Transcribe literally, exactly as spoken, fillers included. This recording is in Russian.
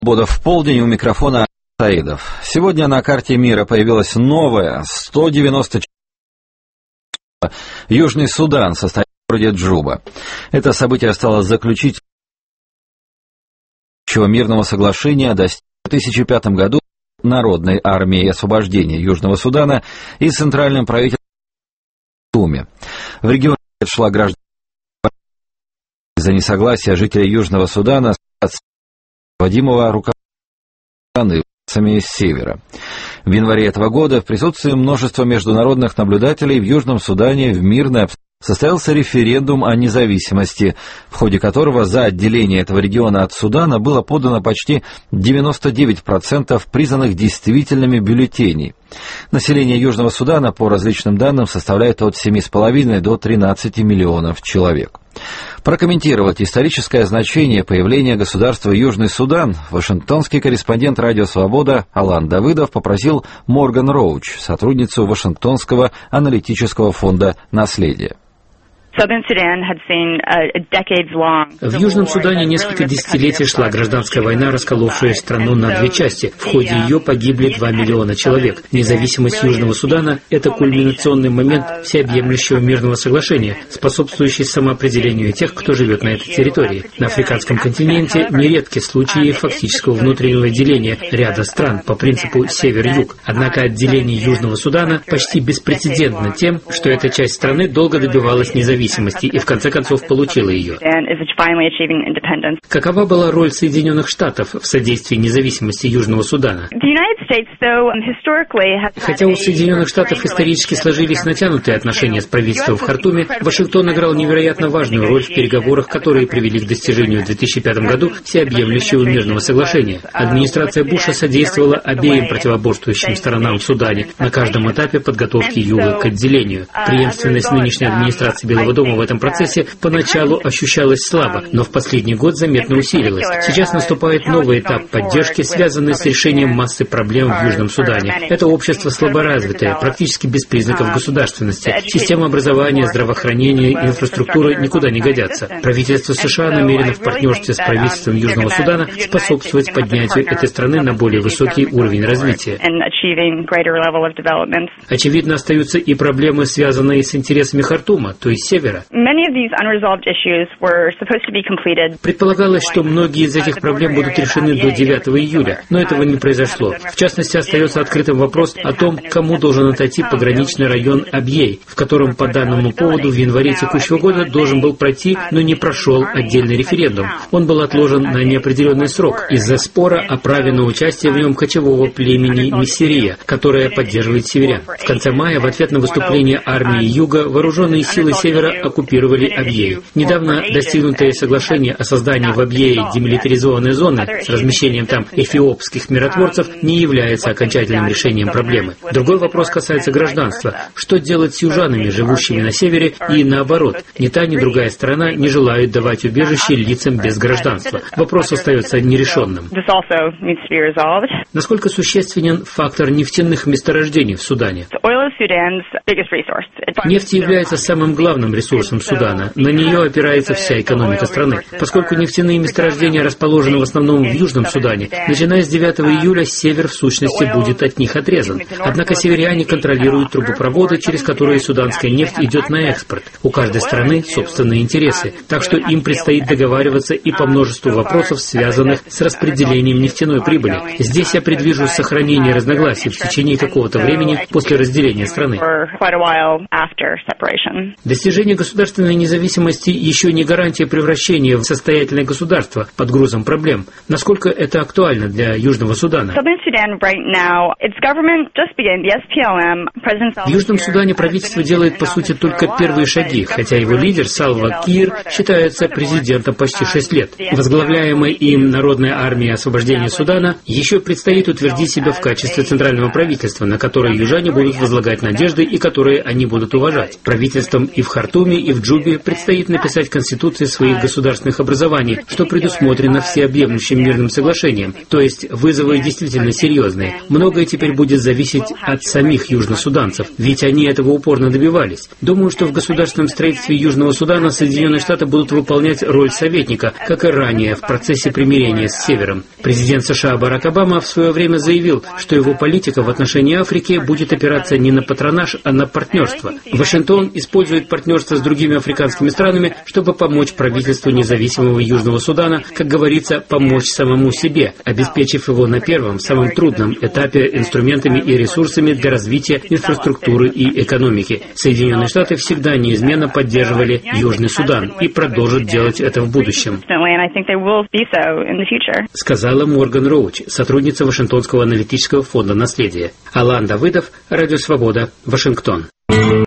Свобода в полдень, у микрофона Саидов. Сегодня на карте мира появилась новая, сто девяносто четвёртая Южный Судан, состоит в городе Джуба. Это событие стало заключительным мирного соглашения, достигнутого в две тысячи пятом году Народной армией освобождения Южного Судана и Центральным правительством в Хартуме. В регионе шла гражданская война из-за несогласия жителей Южного Судана с Вадимова руководителями с севера. В январе этого года в присутствии множества международных наблюдателей в Южном Судане в мирной обстановке состоялся референдум о независимости, в ходе которого за отделение этого региона от Судана было подано почти девяносто девять процентов признанных действительными бюллетеней. Население Южного Судана, по различным данным, составляет от семи с половиной до тринадцати миллионов человек. Прокомментировать историческое значение появления государства Южный Судан вашингтонский корреспондент «Радио Свобода» Алан Давыдов попросил Морган Роуч, сотрудницу Вашингтонского аналитического фонда «Наследие». В Южном Судане несколько десятилетий шла гражданская война, расколовшая страну на две части. В ходе ее погибли два миллиона человек. Независимость Южного Судана – это кульминационный момент всеобъемлющего мирного соглашения, способствующий самоопределению тех, кто живет на этой территории. На африканском континенте нередки случаи фактического внутреннего деления ряда стран по принципу север-юг. Однако отделение Южного Судана почти беспрецедентно тем, что эта часть страны долго добивалась независимости и в конце концов получила ее. Какова была роль Соединенных Штатов в содействии независимости Южного Судана? Хотя у Соединенных Штатов исторически сложились натянутые отношения с правительством в Хартуме, Вашингтон играл невероятно важную роль в переговорах, которые привели к достижению в две тысячи пятом году всеобъемлющего мирного соглашения. Администрация Буша содействовала обеим противоборствующим сторонам в Судане на каждом этапе подготовки Юга к отделению. Преемственность нынешней администрации Белого дома в этом процессе поначалу ощущалась слабо, но в последний год заметно усилилась. Сейчас наступает новый этап поддержки, связанный с решением массы проблем в Южном Судане. Это общество слаборазвитое, практически без признаков государственности. Система образования, здравоохранения, инфраструктуры никуда не годятся. Правительство США намерено в партнерстве с правительством Южного Судана способствовать поднятию этой страны на более высокий уровень развития. Очевидно, остаются и проблемы, связанные с интересами Хартума, то есть севера. Предполагалось, что многие из этих проблем будут решены до девятого июля, но этого не произошло. В частности, остается открытым вопрос о том, кому должен отойти пограничный район Абьей, в котором по данному поводу в январе текущего года должен был пройти, но не прошел отдельный референдум. Он был отложен на неопределенный срок из-за спора о праве на участие в нем кочевого племени Миссерия, которое поддерживает северян. В конце мая, в ответ на выступление армии Юга, вооруженные силы севера оккупировали Абьей. Недавно достигнутое соглашение о создании в Абьее демилитаризованной зоны с размещением там эфиопских миротворцев не является окончательным решением проблемы. Другой вопрос касается гражданства. Что делать с южанами, живущими на севере, и наоборот? Ни та, ни другая сторона не желают давать убежище лицам без гражданства. Вопрос остается нерешенным. Насколько существенен фактор нефтяных месторождений в Судане? Нефть является самым главным ресурсом Судана. На нее опирается вся экономика страны. Поскольку нефтяные месторождения расположены в основном в Южном Судане, начиная с девятого июля север в сущности будет от них отрезан. Однако северяне контролируют трубопроводы, через которые суданская нефть идет на экспорт. У каждой страны собственные интересы, так что им предстоит договариваться и по множеству вопросов, связанных с распределением нефтяной прибыли. Здесь я предвижу сохранение разногласий в течение какого-то времени после разделения страны. Достижение государственной независимости еще не гарантия превращения в состоятельное государство под грузом проблем. Насколько это актуально для Южного Судана? В Южном Судане правительство делает, по сути, только первые шаги, хотя его лидер Салва Кир считается президентом почти шесть лет. Возглавляемая им Народная армия освобождения Судана еще предстоит утвердить себя в качестве центрального правительства, на которое южане будут возлагать вселяют надежды и которые они будут уважать. Правительствам и в Хартуме, и в Джубе предстоит написать конституции своих государственных образований, что предусмотрено всеобъемлющим мирным соглашением. То есть вызовы действительно серьезные. Многое теперь будет зависеть от самих южносуданцев, ведь они этого упорно добивались. Думаю, что в государственном строительстве Южного Судана Соединенные Штаты будут выполнять роль советника, как и ранее в процессе примирения с Севером. Президент США Барак Обама в свое время заявил, что его политика в отношении Африки будет опираться не на патронаж, а на партнерство. Вашингтон использует партнерство с другими африканскими странами, чтобы помочь правительству независимого Южного Судана, как говорится, помочь самому себе, обеспечив его на первом, самом трудном этапе инструментами и ресурсами для развития инфраструктуры и экономики. Соединенные Штаты всегда неизменно поддерживали Южный Судан и продолжат делать это в будущем, сказала Морган Роуч, сотрудница Вашингтонского аналитического фонда «Наследие». Алан Давыдов, Радио Свобода, Вашингтон.